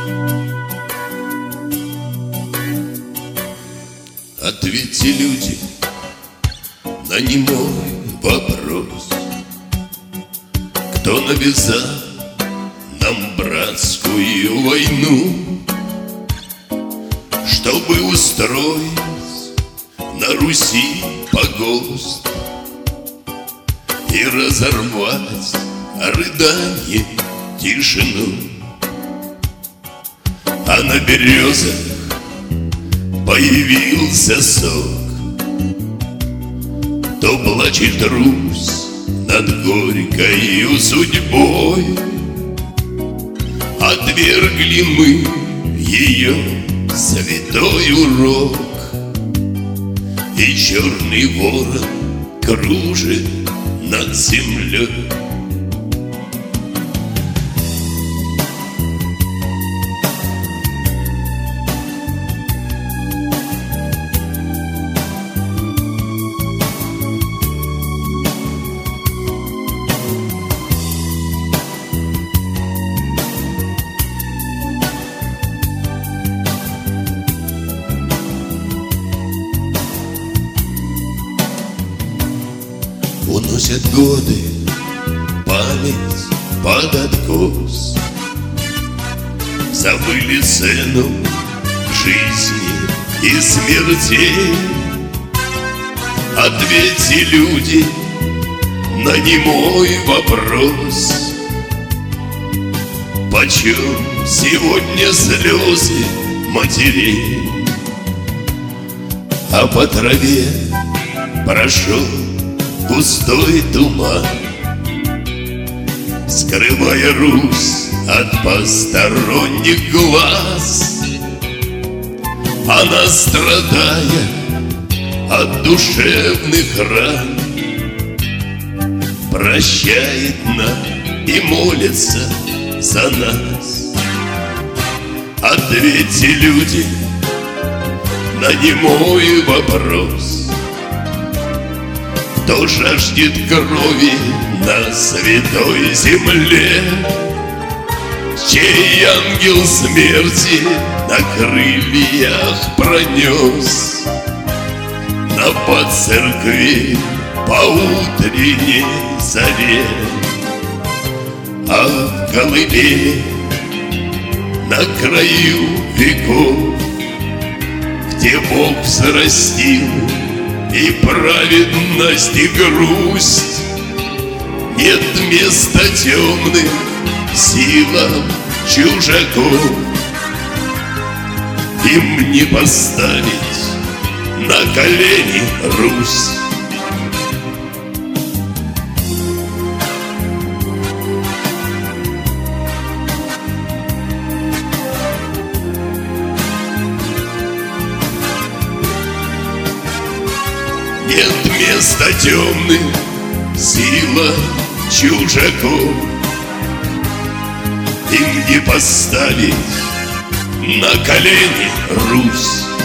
Ответьте, люди, на немой вопрос: кто навязал нам братскую войну, чтобы устроить на Руси погост и разорвать рыданье тишину? А на березах появился сок, то плачет Русь над горькою судьбой. Отвергли мы ее святой урок, и черный ворон кружит над землей. Уносят годы память под откос, забыли цену жизни и смертей. Ответьте, люди, на немой вопрос: почем сегодня слезы матерей? А по траве прошел густой туман, скрывая Русь от посторонних глаз. Она, страдая от душевных ран, прощает нам и молится за нас. Ответьте, люди, на немой вопрос: кто жаждет крови на святой земле, чей ангел смерти на крыльях пронес на подцеркви по утренней заре? А в колыбели на краю веков, где Бог взрастил и праведность, и грусть, нет места темным силам чужаков. Им не поставить на колени Русь. Нет места темным силам чужаков. Им не поставить на колени Русь.